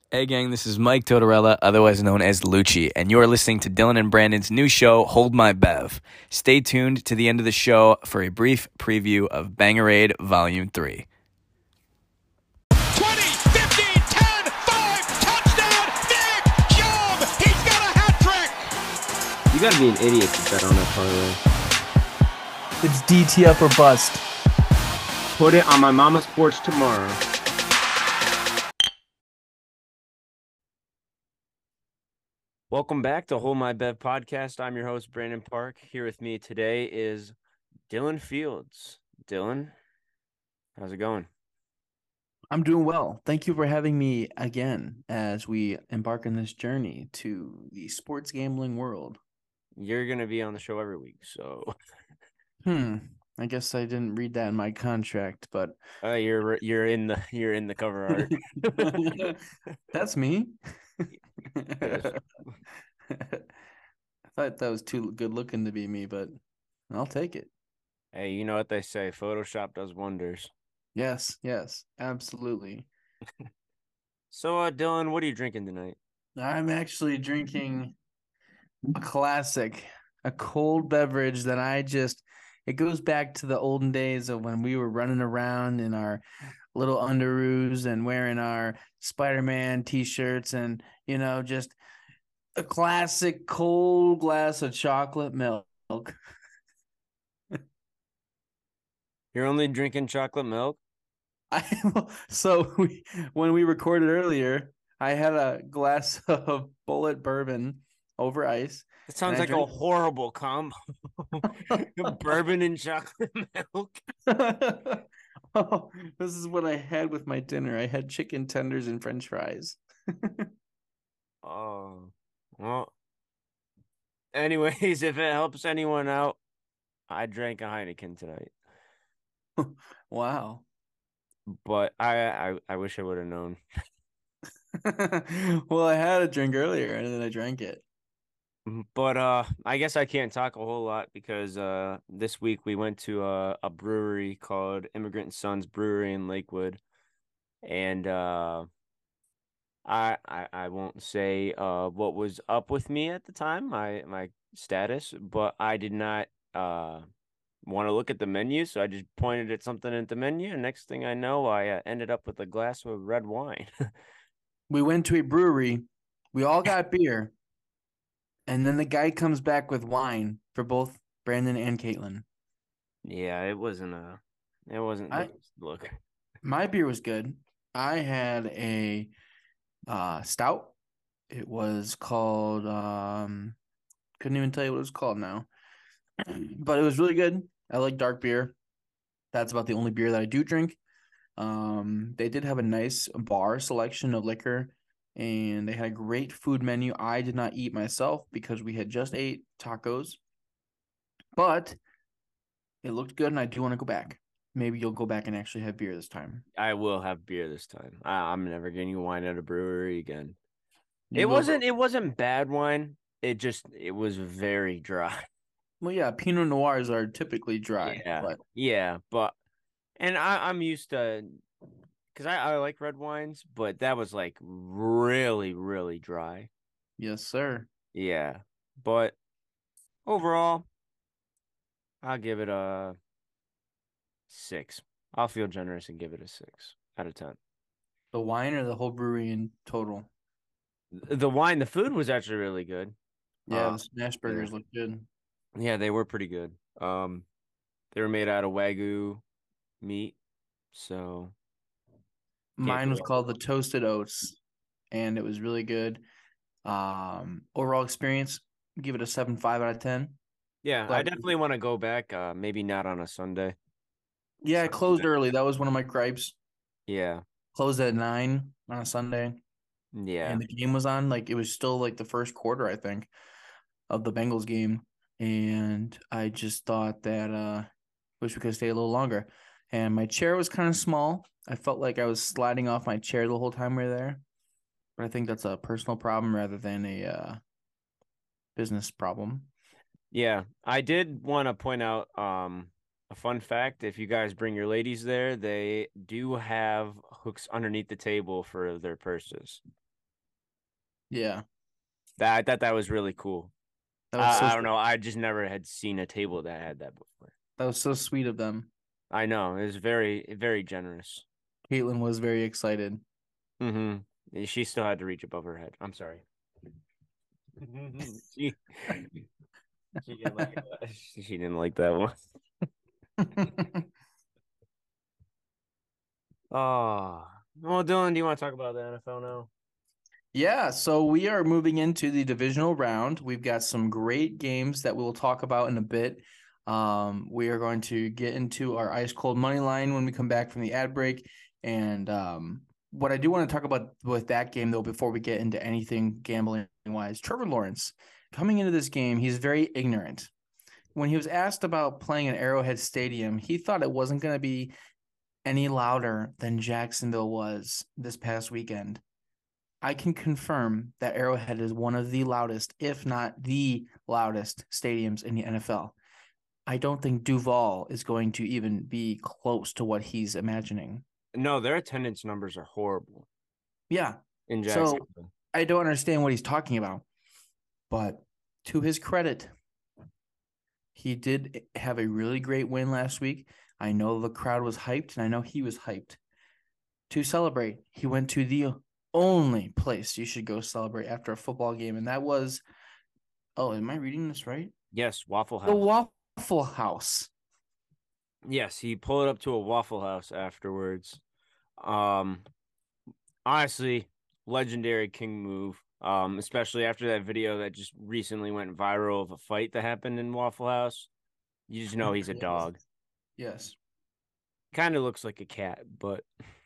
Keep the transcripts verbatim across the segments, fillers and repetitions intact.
Hey gang, this is Mike Totorella, otherwise known as Lucci, and you're listening to Dylan and Brandon's new show, Hold My Bev. Stay tuned to the end of the show for a brief preview of Bangerade Volume three. twenty, fifteen, ten, five, touchdown, Nick Chubb! He's got a hat trick! You gotta be an idiot to bet on that parlay. It's D T up or bust. Put it on my mama's porch tomorrow. Welcome back to Hold My Bev podcast. I'm your host, Brandon Park. Here with me today is Dylan Fields. Dylan, how's it going? I'm doing well. Thank you for having me again as we embark on this journey to the sports gambling world. You're going to be on the show every week, so. Hmm. I guess I didn't read that in my contract, but uh, you're you're in the you're in the cover art. That's me. Yes. I thought that was too good looking to be me, but I'll take it. Hey, you know what they say, Photoshop does wonders. Yes, yes, absolutely. So, uh, Dylan, what are you drinking tonight? I'm actually drinking a classic, a cold beverage that I just, it goes back to the olden days of when we were running around in our little underoos and wearing our Spider-Man t-shirts and, you know, just a classic cold glass of chocolate milk. You're only drinking chocolate milk? I, so we, when we recorded earlier, I had a glass of Bullet bourbon over ice. It sounds like drank... a horrible combo. Bourbon and chocolate milk. Oh, this is what I had with my dinner. I had chicken tenders and French fries. Oh, well. Anyways, if it helps anyone out, I drank a Heineken tonight. Wow. But I, I, I wish I would have known. Well, I had a drink earlier and then I drank it. But uh, I guess I can't talk a whole lot because uh, this week we went to a, a brewery called Immigrant Sons Brewery in Lakewood, and uh, I, I I won't say uh what was up with me at the time, my my status, but I did not uh want to look at the menu, so I just pointed at something at the menu, and next thing I know, I uh, ended up with a glass of red wine. We went to a brewery. We all got beer. And then the guy comes back with wine for both Brandon and Caitlin. Yeah, it wasn't a, it wasn't I, look. My beer was good. I had a uh, stout. It was called, um, couldn't even tell you what it was called now, but it was really good. I like dark beer. That's about the only beer that I do drink. Um, they did have a nice bar selection of liquor. And they had a great food menu. I did not eat myself because we had just ate tacos, but it looked good, and I do want to go back. Maybe you'll go back and actually have beer this time. I will have beer this time. I, I'm never getting wine at a brewery again. You it will... wasn't. It wasn't bad wine. It just. It was very dry. Well, yeah, Pinot Noirs are typically dry. Yeah, but... yeah, but and I, I'm used to. Because I, I like red wines, but that was like really, really dry. Yes, sir. Yeah. But overall, I'll give it a six. I'll feel generous and give it a six out of ten. The wine or the whole brewery in total? The wine, the food was actually really good. Yeah, uh, the smash burgers yeah. look good. Yeah, they were pretty good. Um, they were made out of Wagyu meat, so... Mine was called the Toasted Oats, and it was really good. Um, overall experience, give it a seven point five out of ten. Yeah, Glad I definitely want to go back. Uh, maybe not on a Sunday. Yeah, it closed early. That was one of my gripes. Yeah. Closed at nine on a Sunday. Yeah. And the game was on. Like, it was still like the first quarter, I think, of the Bengals game. And I just thought that uh wish we could stay a little longer. And my chair was kind of small. I felt like I was sliding off my chair the whole time we were there. But I think that's a personal problem rather than a uh, business problem. Yeah, I did want to point out um a fun fact. If you guys bring your ladies there, they do have hooks underneath the table for their purses. Yeah, That I thought that was really cool. that was so I, I don't know. I just never had seen a table that had that before. that was so sweet of them. I know. It was very, very generous. Caitlin was very excited. Mm-hmm. She still had to reach above her head. I'm sorry. she, she didn't like that. She didn't like that one. Oh, well, Dylan, do you want to talk about the N F L now? Yeah, so we are moving into the divisional round. We've got some great games that we'll talk about in a bit. Um, we are going to get into our ice cold money line when we come back from the ad break. And um, what I do want to talk about with that game, though, before we get into anything gambling wise, Trevor Lawrence coming into this game, he's very ignorant. When he was asked about playing at Arrowhead Stadium, he thought it wasn't going to be any louder than Jacksonville was this past weekend. I can confirm that Arrowhead is one of the loudest, if not the loudest, stadiums in the N F L. I don't think Duval is going to even be close to what he's imagining. No, their attendance numbers are horrible Yeah. in So Jacksonville. I don't understand what he's talking about. But to his credit, he did have a really great win last week. I know the crowd was hyped, and I know he was hyped. To celebrate, he went to the only place you should go celebrate after a football game, and that was, oh, am I reading this right? Yes, Waffle The House. Waffle House. Yes, he pulled up to a Waffle House afterwards. Um, honestly, legendary king move. Um, especially after that video that just recently went viral of a fight that happened in Waffle House. You just know he's a dog. Yes. Kind of looks like a cat, but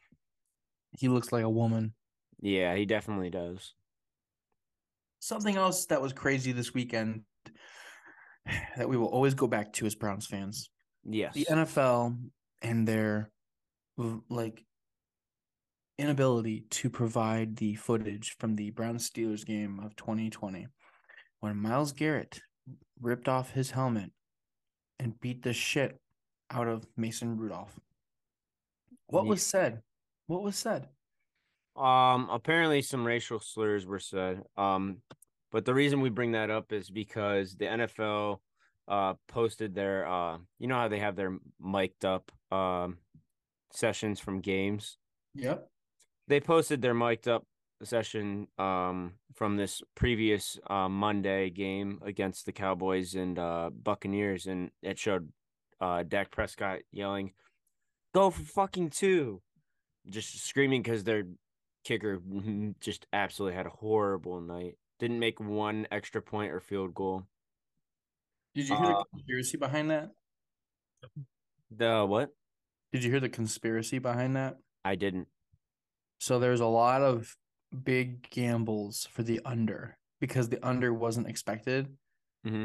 He looks like a woman. yeah, he definitely does. Something else that was crazy this weekend that we will always go back to as Browns fans. Yes. The N F L and their like inability to provide the footage from the Browns Steelers game of twenty twenty when Myles Garrett ripped off his helmet and beat the shit out of Mason Rudolph. What was said? What was said? Um, apparently some racial slurs were said. Um, but the reason we bring that up is because the N F L uh posted their uh you know how they have their mic'd up um sessions from games. Yep. They posted their mic'd up session um from this previous uh, Monday game against the Cowboys and uh Buccaneers, and it showed uh Dak Prescott yelling, "Go for fucking two," just screaming because their kicker just absolutely had a horrible night. Didn't make one extra point or field goal. Did you hear the Uh, conspiracy behind that? the what? Did you hear the conspiracy behind that? I didn't. So there's a lot of big gambles for the under because the under wasn't expected. Mm-hmm.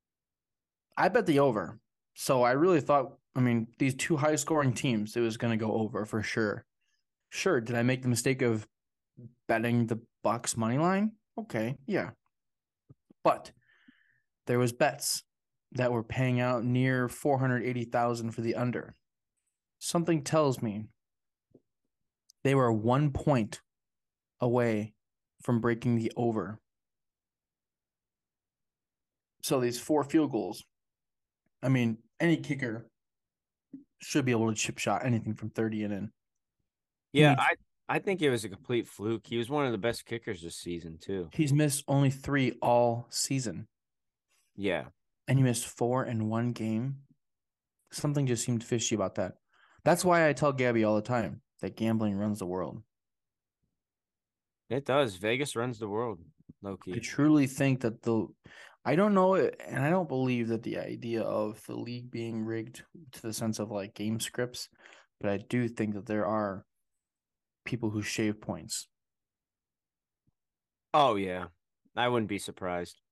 I bet the over. So I really thought, I mean, these two high scoring teams, it was going to go over for sure. Sure. Did I make the mistake of betting the Bucks money line? Okay. Yeah. But there was bets that were paying out near four hundred eighty thousand for the under. Something tells me they were one point away from breaking the over. So these four field goals, I mean, any kicker should be able to chip shot anything from thirty and in. Yeah, needs- I I think it was a complete fluke. He was one of the best kickers this season too. He's missed only three all season, Yeah. and he missed four in one game. Something just seemed fishy about that. That's why I tell Gabby all the time that gambling runs the world. It does. Vegas runs the world, low I key. truly think that the, I don't know, and I don't believe that the idea of the league being rigged to the sense of like game scripts, but I do think that there are people who shave points. Oh yeah. I wouldn't be surprised.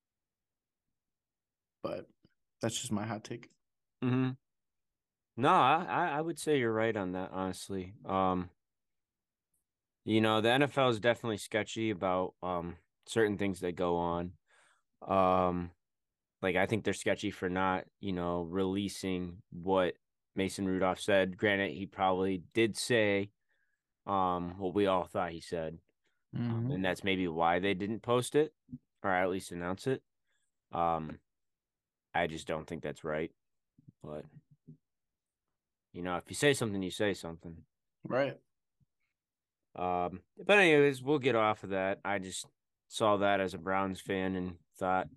But that's just my hot take. Mm-hmm. No, I, I would say you're right on that, honestly. Um, you know, the N F L is definitely sketchy about um certain things that go on. Um, like I think they're sketchy for not, you know, releasing what Mason Rudolph said. Granted, he probably did say um what we all thought he said. um, Mhm. and that's maybe why they didn't post it or at least announce it. Um, I just don't think that's right. But you know, if you say something, you say something. Right. Um, but anyways, we'll get off of that. I just saw that as a Browns fan and thought,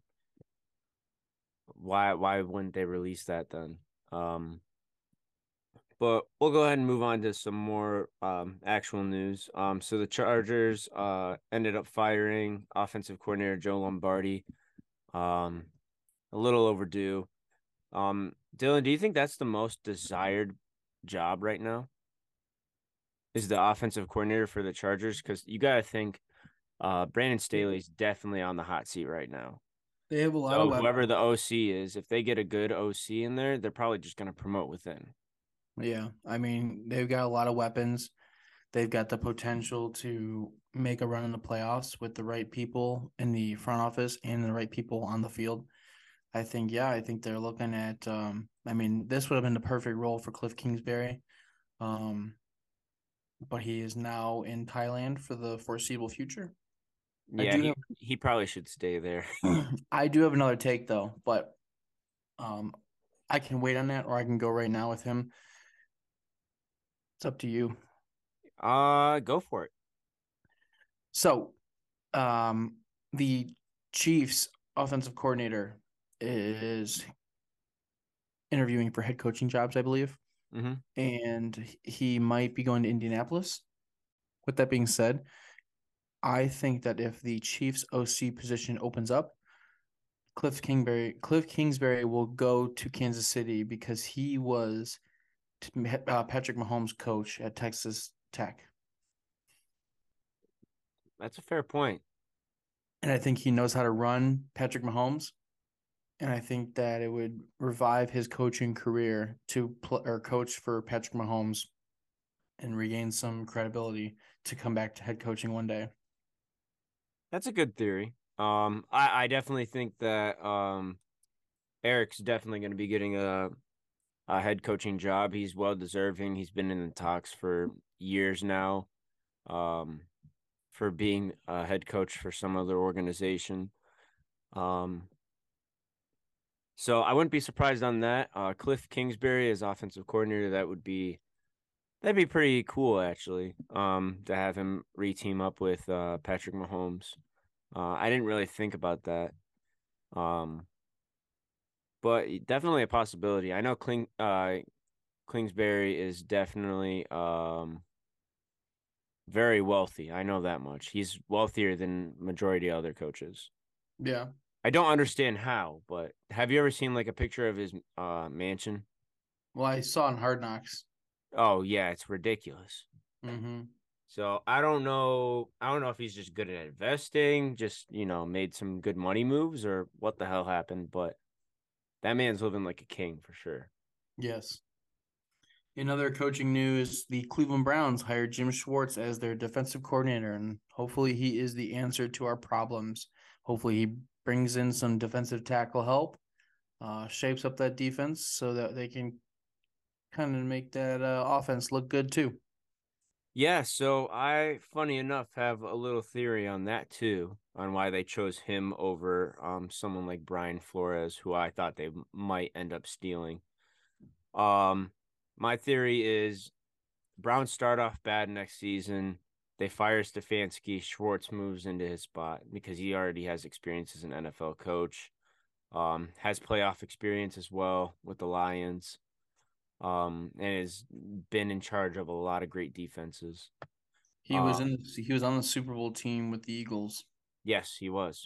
why why wouldn't they release that then? Um, but we'll go ahead and move on to some more um actual news. Um, so the Chargers uh ended up firing offensive coordinator Joe Lombardi. Um, a little overdue. Um, Dylan, do you think that's the most desired job right now? Is the offensive coordinator for the Chargers? Because you got to think, uh, Brandon Staley's definitely on the hot seat right now. They have a lot of So whoever weapons. the O C is, if they get a good O C in there, they're probably just going to promote within. Yeah. I mean, they've got a lot of weapons. They've got the potential to make a run in the playoffs with the right people in the front office and the right people on the field. I think, yeah, I think they're looking at, um, I mean, this would have been the perfect role for Cliff Kingsbury. Um, but he is now in Thailand for the foreseeable future. I Yeah, do he he probably should stay there. have, I do have another take though, but um, I can wait on that, or I can go right now with him. It's up to you. Uh, go for it. So, um, the Chiefs offensive coordinator is interviewing for head coaching jobs, I believe, Mm-hmm. and he might be going to Indianapolis. With that being said, I think that if the Chiefs O C position opens up, Cliff Kingsbury Cliff Kingsbury will go to Kansas City because he was uh, Patrick Mahomes' coach at Texas Tech, That's a fair point. and I think he knows how to run Patrick Mahomes. And I think that it would revive his coaching career to play or coach for Patrick Mahomes and regain some credibility to come back to head coaching one day. That's a good theory. Um, I I definitely think that um Eric's definitely going to be getting a a head coaching job. He's well deserving. He's been in the talks for years now. Um, for being a head coach for some other organization. Um, so I wouldn't be surprised on that. Uh, Cliff Kingsbury as offensive coordinator, that would be that'd be pretty cool actually. Um, to have him re-team up with uh Patrick Mahomes. Uh, I didn't really think about that. Um, but definitely a possibility. I know Kling uh Kingsbury is definitely um very wealthy. I know that much. He's wealthier than majority of other coaches. Yeah. I don't understand how, but have you ever seen like a picture of his uh mansion? Well, I saw in Hard Knocks. Oh yeah, it's ridiculous. Mm-hmm. So I don't know. I don't know if he's just good at investing, just you know, made some good money moves, or what the hell happened. But that man's living like a king for sure. Yes. In other coaching news, the Cleveland Browns hired Jim Schwartz as their defensive coordinator, and hopefully he is the answer to our problems. Hopefully he brings in some defensive tackle help, uh, shapes up that defense so that they can kind of make that uh, offense look good too. Yeah, so I, funny enough, have a little theory on that too, on why they chose him over um someone like Brian Flores, who I thought they might end up stealing. Um, my theory is Browns start off bad next season. They fire Stefanski. Schwartz moves into his spot because he already has experience as an N F L coach. Um, has playoff experience as well with the Lions. Um, and has been in charge of a lot of great defenses. He was Uh, in he was on the Super Bowl team with the Eagles. yes, he was.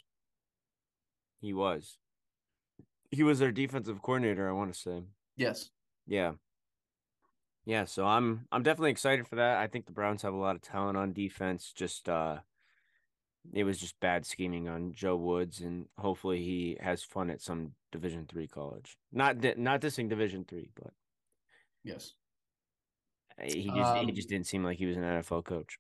He was. He was their defensive coordinator, I want to say. Yes. Yeah. Yeah, so I'm I'm definitely excited for that. I think the Browns have a lot of talent on defense. Just uh it was just bad scheming on Joe Woods, and hopefully he has fun at some Division three college. Not di- not dissing Division three, but Yes. he just he Um, just didn't seem like he was an N F L coach.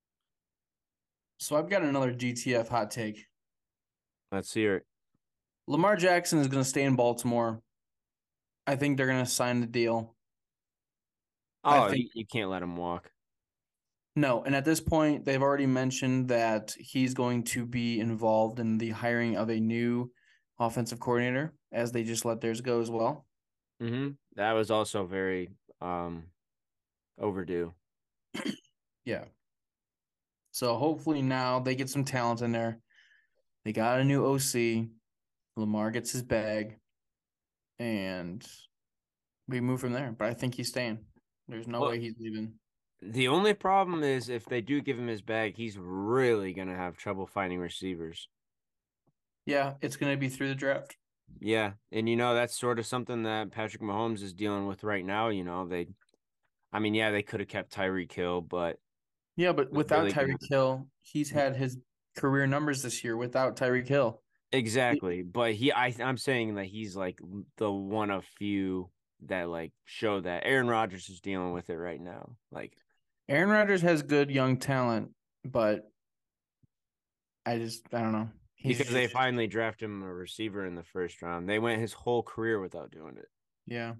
so I've got another G T F hot take. Let's hear it. Lamar Jackson is going to stay in Baltimore. I think they're going to sign the deal. I Oh, think you, you can't let him walk. No, and at this point, they've already mentioned that he's going to be involved in the hiring of a new offensive coordinator, as they just let theirs go as well. Mm-hmm. That was also very um overdue. Yeah. So hopefully now they get some talent in there. They got a new O C. Lamar gets his bag, and we move from there. But I think he's staying. There's no Well, way he's leaving. the only problem is if they do give him his bag, he's really gonna have trouble finding receivers. Yeah, it's going to be through the draft. Yeah, and you know that's sort of something that Patrick Mahomes is dealing with right now. You know, they, I mean, yeah, they could have kept Tyreek Hill, but Yeah, but they're without really gonna Tyreek Hill, he's had his career numbers this year without Tyreek Hill. exactly. But he, I, I'm saying that he's like the one of few that like show that Aaron Rodgers is dealing with it right now. Like Aaron Rodgers has good young talent, but I just I don't know. He's because they just finally drafted him a receiver in the first round. They went his whole career without doing it. yeah.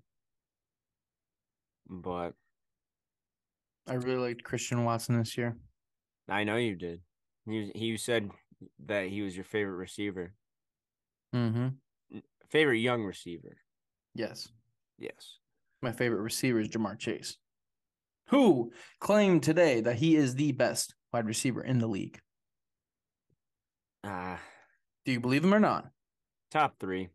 But I really liked Christian Watson this year. I know you did. You he said that he was your favorite receiver, Mm-hmm. favorite young receiver. Yes. Yes. My favorite receiver is Jamar Chase, who claimed today that he is the best wide receiver in the league. Ah, uh, Do you believe him or not? top three.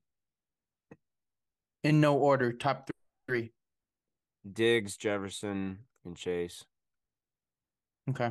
In no order, top three. Diggs, Jefferson, and Chase. Okay.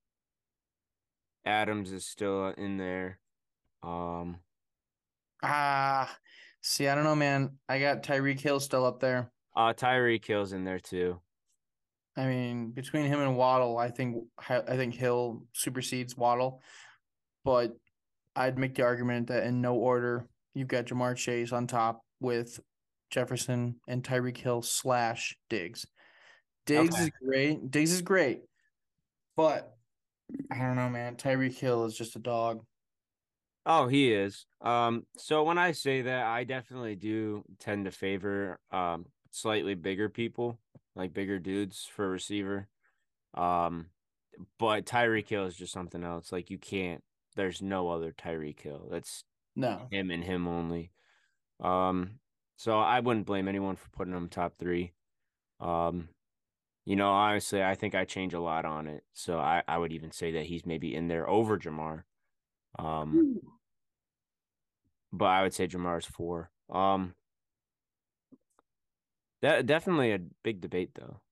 Adams is still in there. Um, Ah, see, I don't know, man. I got Tyreek Hill still up there. uh, Tyreek Hill's in there too. I mean, between him and Waddle, I think I think Hill supersedes Waddle. But I'd make the argument that in no order, you've got Jamar Chase on top with Jefferson and Tyreek Hill slash Diggs. Diggs Okay. is great. Diggs is great, but I don't know, man. Tyreek Hill is just a dog. Oh, he is. Um, so when I say that, I definitely do tend to favor um slightly bigger people, like bigger dudes for receiver. Um, but Tyreek Hill is just something else. Like you can't. There's no other Tyreek Hill. That's No, him and him only. Um, so I wouldn't blame anyone for putting him top three. Um, you know, honestly, I think I change a lot on it. So I, I would even say that he's maybe in there over Jamar. Um, but I would say Jamar's four. Um, that definitely a big debate though.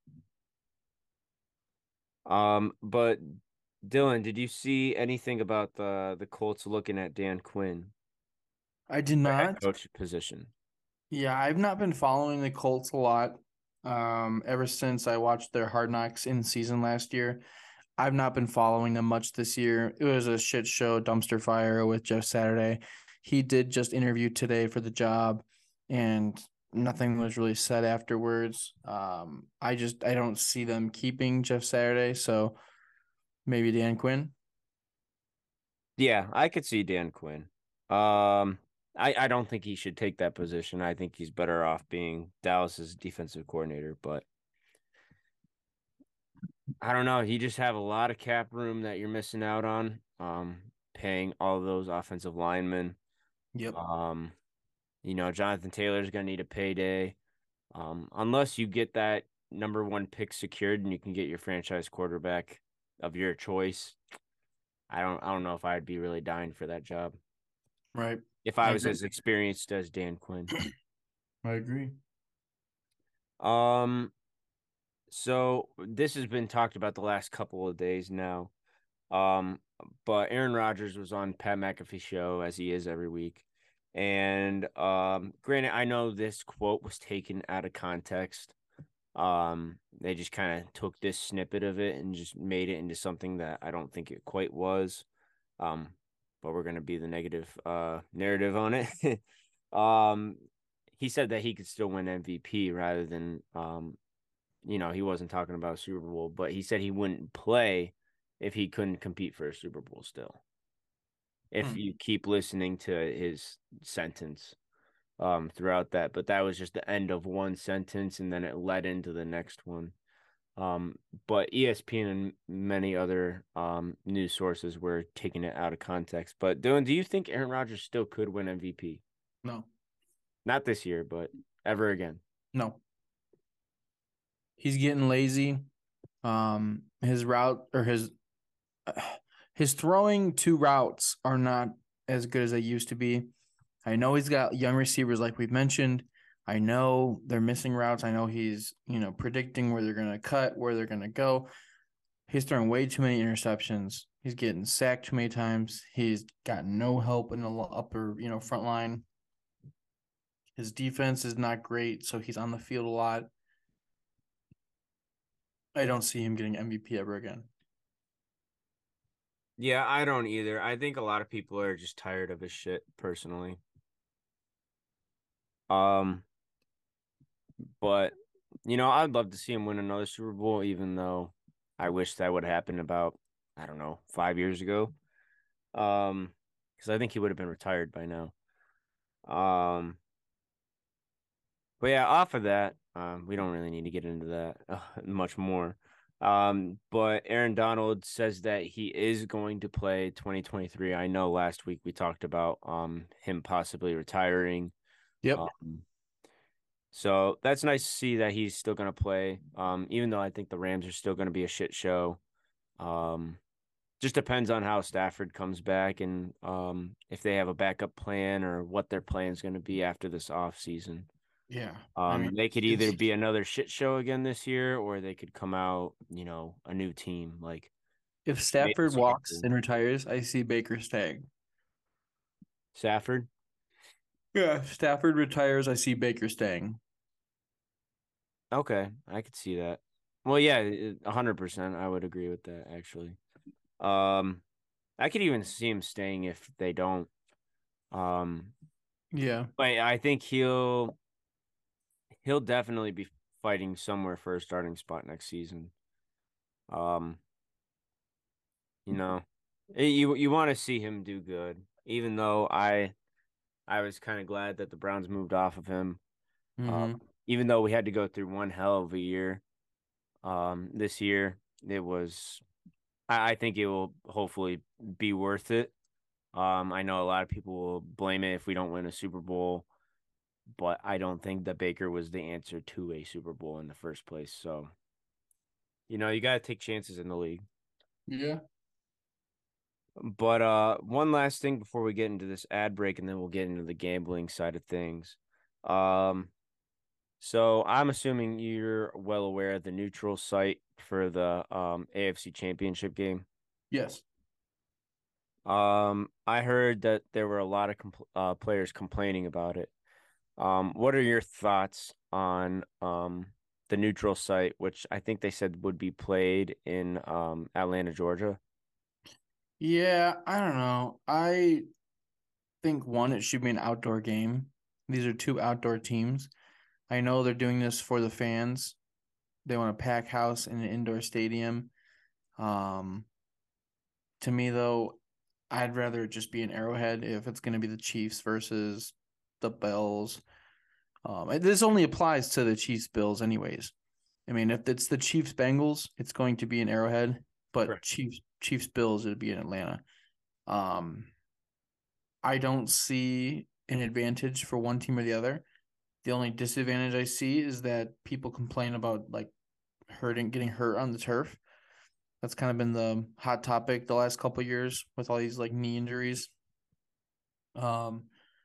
Um, but Dylan, did you see anything about the the Colts looking at Dan Quinn, I did the head not. coach position? Yeah, I've not been following the Colts a lot. Um, ever since I watched their Hard Knocks in season last year, I've not been following them much this year. It was a shit show, dumpster fire with Jeff Saturday. He did just interview today for the job, and nothing was really said afterwards. Um, I just I don't see them keeping Jeff Saturday, so maybe Dan Quinn. Yeah, I could see Dan Quinn. Um, I I don't think he should take that position. I think he's better off being Dallas's defensive coordinator, but I don't know. You just have a lot of cap room that you're missing out on. Um, paying all those offensive linemen. Yep. Um, you know, Jonathan Taylor's gonna need a payday. Um, unless you get that number one pick secured and you can get your franchise quarterback of your choice. I don't I don't know if I'd be really dying for that job Right. if I I was agree. as experienced as Dan Quinn. I agree. Um, so this has been talked about the last couple of days now. Um, but Aaron Rodgers was on Pat McAfee show as he is every week. And um, granted, I know this quote was taken out of context. Um, they just kind of took this snippet of it and just made it into something that I don't think it quite was. Um, but we're gonna be the negative uh narrative on it. um, he said that he could still win M V P rather than um, you know, he wasn't talking about Super Bowl, but he said he wouldn't play if he couldn't compete for a Super Bowl still. If Hmm. you keep listening to his sentence um throughout that, but that was just the end of one sentence and then it led into the next one. Um, but E S P N and many other um news sources were taking it out of context. But Dylan, do you think Aaron Rodgers still could win M V P? No, Not this year, but ever again. no. He's getting lazy. Um, his route or his his throwing two routes are not as good as they used to be. I know he's got young receivers like we've mentioned. I know they're missing routes. I know he's, you know, predicting where they're going to cut, where they're going to go. He's throwing way too many interceptions. He's getting sacked too many times. He's got no help in the upper, you know, front line. His defense is not great, so he's on the field a lot. I don't see him getting M V P ever again. Yeah, I don't either. I think a lot of people are just tired of his shit, personally. Um, but you know, I'd love to see him win another Super Bowl, even though I wish that would happen about, I don't know, five years ago. Um, because I think he would have been retired by now. Um, but yeah, off of that, um, we don't really need to get into that uh, much more. Um, but Aaron Donald says that he is going to play twenty twenty-three. I know last week we talked about um him possibly retiring. Yep. Um, so that's nice to see that he's still going to play. Um, even though I think the Rams are still going to be a shit show. Um, just depends on how Stafford comes back and um if they have a backup plan or what their plan is going to be after this off season. Yeah. I Um, mean, they could it's, either be another shit show again this year, or they could come out, you know, a new team. Like if made the Stafford Super walks Bowl. and retires, I see Baker staying. Stafford. Yeah. If Stafford retires, I see Baker staying. Okay, I could see that. Well, yeah, a hundred percent. I would agree with that actually. Um, I could even see him staying if they don't. Um, Yeah. but I think he'll he'll definitely be fighting somewhere for a starting spot next season. Um, you know, eh, you you want to see him do good, even though I I was kind of glad that the Browns moved off of him. Uh, Mm-hmm. even though we had to go through one hell of a year, um, this year it was. I, I think it will hopefully be worth it. Um, I know a lot of people will blame it if we don't win a Super Bowl, but I don't think that Baker was the answer to a Super Bowl in the first place. So, you know, you got to take chances in the league. Yeah. But uh, one last thing before we get into this ad break, and then we'll get into the gambling side of things. Um, so I'm assuming you're well aware of the neutral site for the um A F C Championship game. Yes. Um, I heard that there were a lot of compl uh, players complaining about it. Um, what are your thoughts on um the neutral site, which I think they said would be played in um Atlanta, Georgia? Yeah. I don't know. I think one, it should be an outdoor game. These are two outdoor teams. I know they're doing this for the fans. They want a pack house in an indoor stadium. Um, to me, though, I'd rather it just be an Arrowhead if it's going to be the Chiefs versus the Bills. Um, this only applies to the Chiefs Bills, anyways. I mean, if it's the Chiefs Bengals, it's going to be an Arrowhead, but Correct. Chiefs Chiefs Bills, it'd be in Atlanta. Um, I don't see an advantage for one team or the other. The only disadvantage I see is that people complain about like hurting, getting hurt on the turf. That's kind of been the hot topic the last couple of years with all these like knee injuries. Um,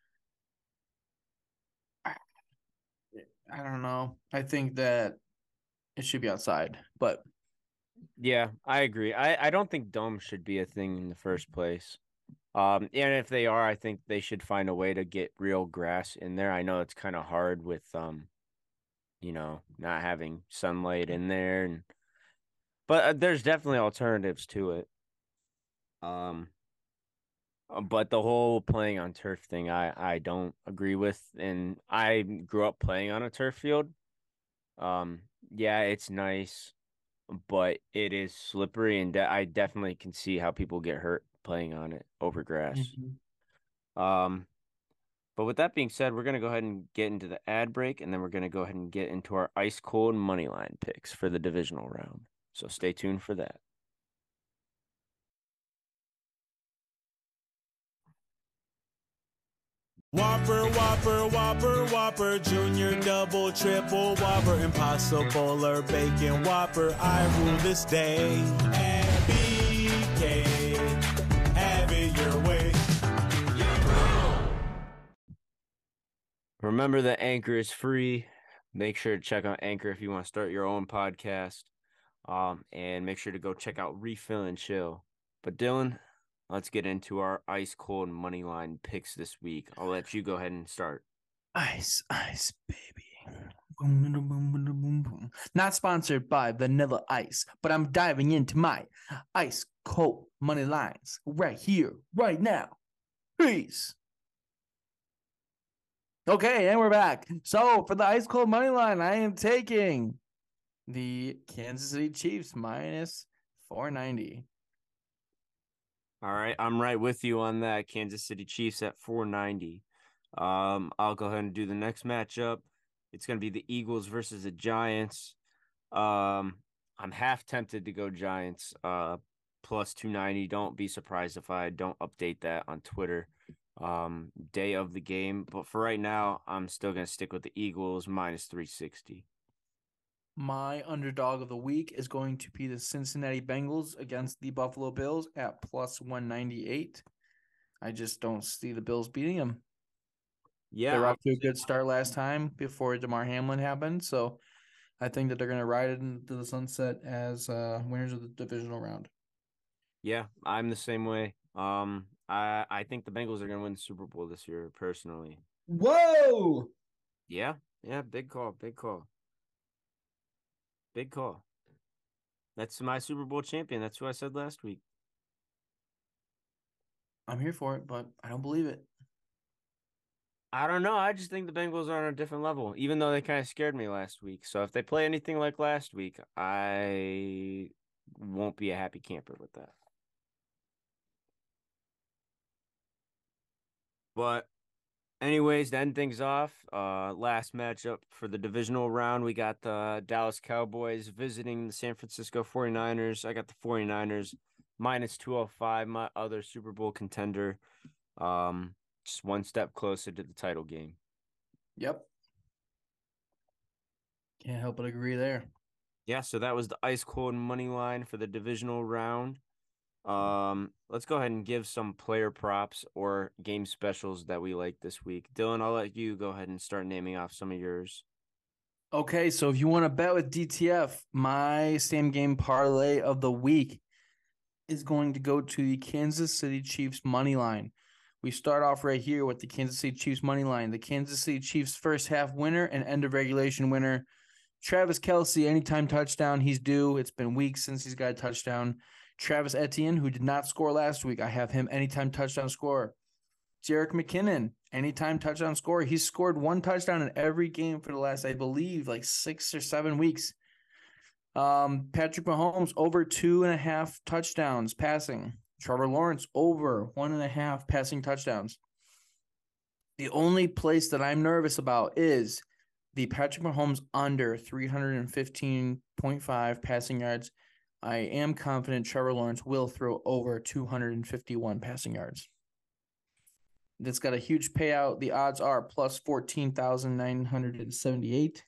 I, I don't know. I think that it should be outside, but Yeah, I agree. I, I don't think domes should be a thing in the first place. Um, and if they are, I think they should find a way to get real grass in there. I know it's kind of hard with um, you know, not having sunlight in there, and but uh, there's definitely alternatives to it. Um, uh, but the whole playing on turf thing, I I don't agree with, and I grew up playing on a turf field. Um, yeah, it's nice, but it is slippery, and de I definitely can see how people get hurt playing on it over grass. Mhm. Um, But with that being said, we're going to go ahead and get into the ad break, and then we're going to go ahead and get into our ice cold money line picks for the divisional round. So stay tuned for that. Whopper, Whopper, Whopper, Whopper, Junior, Double, Triple, Whopper, Impossible or Bacon Whopper. I rule this day. And B K, have it your way. Remember that Anchor is free. Make sure to check out Anchor if you want to start your own podcast. Um, and make sure to go check out Refill and Chill. But Dylan, let's get into our ice cold money line picks this week. I'll let you go ahead and start. Ice, ice, baby. Boom, boom, boom, boom, boom, boom. Not sponsored by Vanilla Ice, but I'm diving into my ice cold money lines right here, right now. Peace. Okay, and we're back. So for the ice cold money line, I am taking the Kansas City Chiefs minus four ninety. All right, I'm right with you on that. Kansas City Chiefs at four ninety. Um, I'll go ahead and do the next matchup. It's going to be the Eagles versus the Giants. Um, I'm half tempted to go Giants uh, plus two ninety. Don't be surprised if I don't update that on Twitter um, day of the game. But for right now, I'm still going to stick with the Eagles minus three sixty. My underdog of the week is going to be the Cincinnati Bengals against the Buffalo Bills at plus one ninety-eight. I just don't see the Bills beating them. Yeah, They're off to a good start last time before DeMar Hamlin happened, so I think that they're going to ride it into the sunset as uh, winners of the divisional round. Yeah, I'm the same way. Um, I I think the Bengals are going to win the Super Bowl this year, personally. Whoa! Yeah, yeah, big call, big call. Big call. That's my Super Bowl champion. That's who I said last week. I'm here for it, but I don't believe it. I don't know. I just think the Bengals are on a different level, even though they kind of scared me last week. So if they play anything like last week, I won't be a happy camper with that. But anyways, to end things off, uh, last matchup for the divisional round, we got the Dallas Cowboys visiting the San Francisco forty-niners. I got the forty-niners minus two oh five, my other Super Bowl contender. Um, just one step closer to the title game. Yep. Can't help but agree there. Yeah, so that was the ice cold money line for the divisional round. Um, let's go ahead and give some player props or game specials that we like this week. Dylan, I'll let you go ahead and start naming off some of yours. Okay, so if you want to bet with D T F, my same game parlay of the week is going to go to the Kansas City Chiefs money line. We start off right here with the Kansas City Chiefs money line. The Kansas City Chiefs first half winner and end of regulation winner. Travis Kelce, anytime touchdown, he's due. It's been weeks since he's got a touchdown. Travis Etienne, who did not score last week, I have him anytime touchdown scorer. Jerick McKinnon, anytime touchdown scorer. He's scored one touchdown in every game for the last, I believe, like six or seven weeks. Um, Patrick Mahomes, over two and a half touchdowns passing. Trevor Lawrence, over one and a half passing touchdowns. The only place that I'm nervous about is the Patrick Mahomes under three fifteen point five passing yards. I am confident Trevor Lawrence will throw over two fifty-one passing yards. That's got a huge payout. The odds are plus fourteen thousand nine hundred seventy-eight.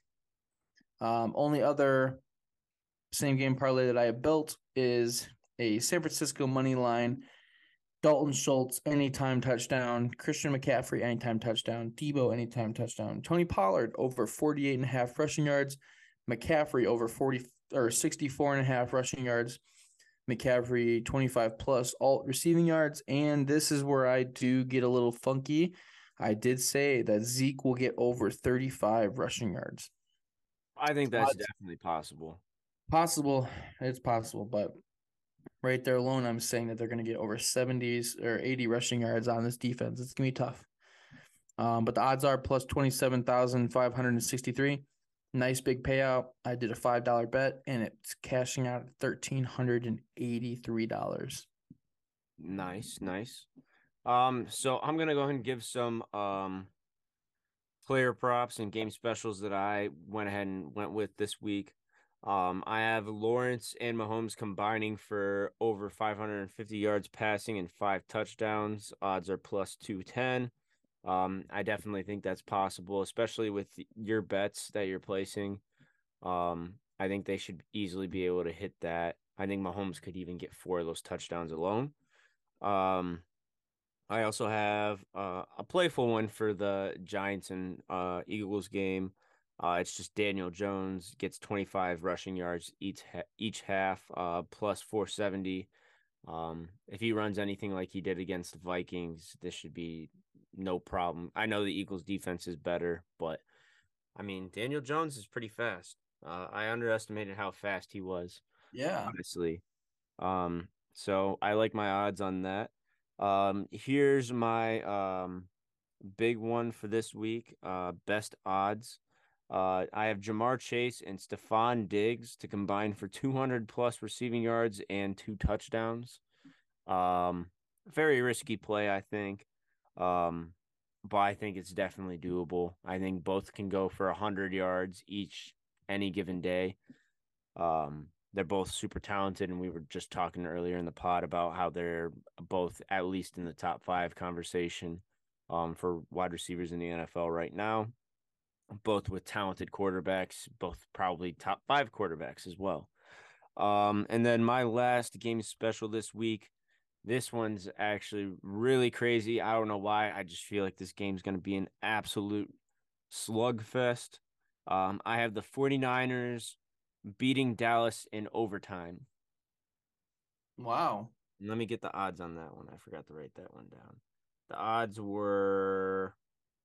Um, only other same game parlay that I have built is a San Francisco money line. Dalton Schultz, anytime touchdown. Christian McCaffrey, anytime touchdown. Debo, anytime touchdown. Tony Pollard, over forty-eight and a half rushing yards. McCaffrey, over forty or sixty-four and a half rushing yards. McCaffrey, twenty-five plus alt receiving yards. And this is where I do get a little funky. I did say that Zeke will get over thirty-five rushing yards. I think that's Odds. definitely possible. Possible. It's possible, but right there alone, I'm saying that they're going to get over seventies or eighty rushing yards on this defense. It's going to be tough. Um, but the odds are plus twenty-seven thousand five hundred sixty-three. Nice big payout. I did a five dollar bet, and it's cashing out at one thousand three hundred eighty-three dollars. Nice, nice. Um, so I'm gonna go ahead and give some um player props and game specials that I went ahead and went with this week. Um, I have Lawrence and Mahomes combining for over five hundred fifty yards passing and five touchdowns. Odds are plus two ten. Um, I definitely think that's possible, especially with your bets that you're placing. Um, I think they should easily be able to hit that. I think Mahomes could even get four of those touchdowns alone. Um, I also have uh, a playful one for the Giants and uh, Eagles game. Uh, it's just Daniel Jones gets twenty-five rushing yards each ha- each half, uh, plus four seventy. Um, if he runs anything like he did against the Vikings, this should be no problem. I know the Eagles defense is better, but I mean, Daniel Jones is pretty fast. Uh, I underestimated how fast he was. Yeah. Honestly. Um, so I like my odds on that. Um, here's my um big one for this week. Uh, best odds. Uh, I have Jamar Chase and Stephon Diggs to combine for two hundred plus receiving yards and two touchdowns. Um, very risky play, I think. Um, but I think it's definitely doable. I think both can go for one hundred yards each any given day. Um, they're both super talented, and we were just talking earlier in the pod about how they're both at least in the top five conversation um, for wide receivers in the N F L right now. Both with talented quarterbacks, both probably top five quarterbacks as well. Um, and then my last game special this week, this one's actually really crazy. I don't know why. I just feel like this game's going to be an absolute slugfest. Um, I have the 49ers beating Dallas in overtime. Wow. Let me get the odds on that one. I forgot to write that one down. The odds were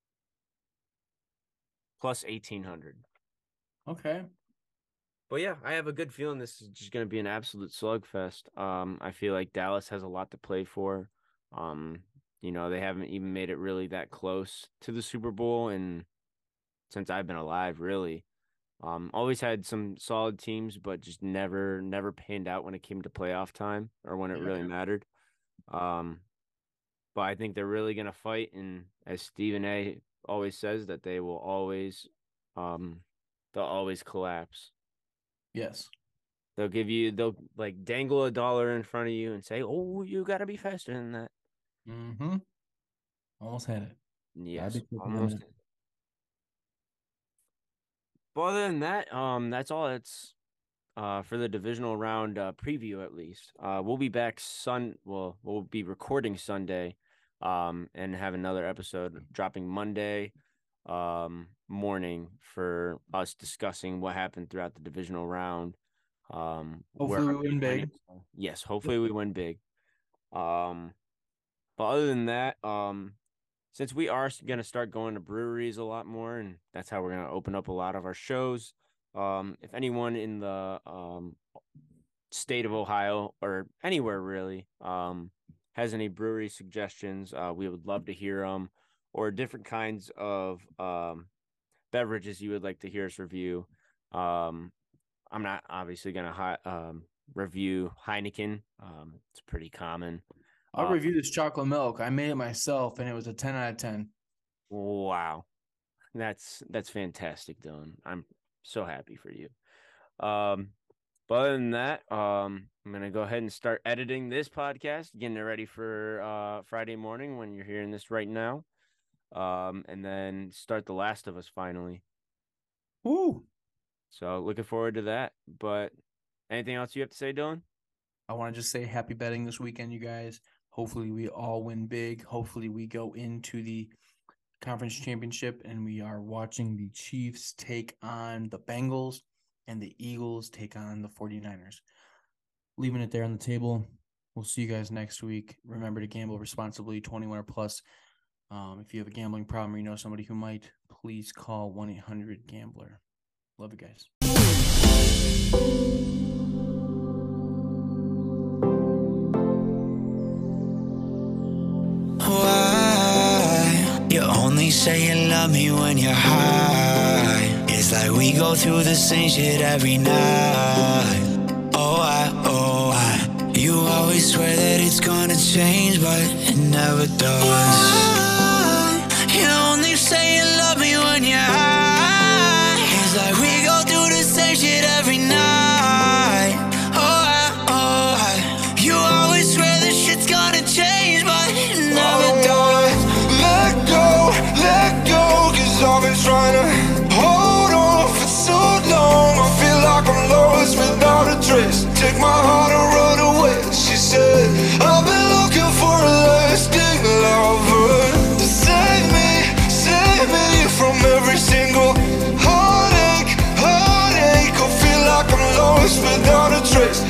plus eighteen hundred. Okay. But yeah, I have a good feeling this is just going to be an absolute slugfest. Um, I feel like Dallas has a lot to play for. Um, you know, they haven't even made it really that close to the Super Bowl, and since I've been alive, really. Um, always had some solid teams, but just never, never panned out when it came to playoff time or when it Yeah. really mattered. Um, but I think they're really going to fight, and as Stephen A. always says, that they will always, um, they'll always collapse. Yes. They'll give you, they'll like dangle a dollar in front of you and say, "Oh, you got to be faster than that." Mm-hmm. Almost had it. Yes, be quicker than almost. that. But other than that, um, that's all. It's uh for the divisional round uh, preview at least. Uh, we'll be back sun. Well, we'll be recording Sunday, um, and have another episode dropping Monday, um, morning for us discussing what happened throughout the divisional round. Um, Hopefully where- we win big. Yes, hopefully we win big. Um, but other than that, um. Since we are going to start going to breweries a lot more, and that's how we're going to open up a lot of our shows, um, if anyone in the um, state of Ohio or anywhere really um, has any brewery suggestions, uh, we would love to hear them, or different kinds of um, beverages you would like to hear us review. Um, I'm not obviously going to hi- um, review Heineken. Um, it's pretty common. I'll Uh, review this chocolate milk. I made it myself, and it was a ten out of ten. Wow. That's that's fantastic, Dylan. I'm so happy for you. Um, but other than that, um, I'm gonna go ahead and start editing this podcast, getting it ready for uh Friday morning when you're hearing this right now. Um, and then start The Last of Us finally. Woo! So looking forward to that. But anything else you have to say, Dylan? I want to just say happy betting this weekend, you guys. Hopefully we all win big. Hopefully we go into the conference championship and we are watching the Chiefs take on the Bengals and the Eagles take on the 49ers. Leaving it there on the table. We'll see you guys next week. Remember to gamble responsibly, twenty-one or plus. Um, if you have a gambling problem or you know somebody who might, please call one eight hundred gambler. Love you guys. Why you only say you love me when you're high? It's like we go through the same shit every night. Oh, I, oh, I. You always swear that it's gonna change, but it never does. Why you only say you love me when when you're high. It's like we go through the same shit every night. Oh, I, oh, I. You always swear this shit's gonna change, but it never does. Let go, let go, cause I've been trying to hold on for so long. I feel like I'm lost without a trace. Take my heart and run away, she said. I've been looking for a lasting lover to save me, save me from every single heartache, heartache. I feel like I'm lost without a trace.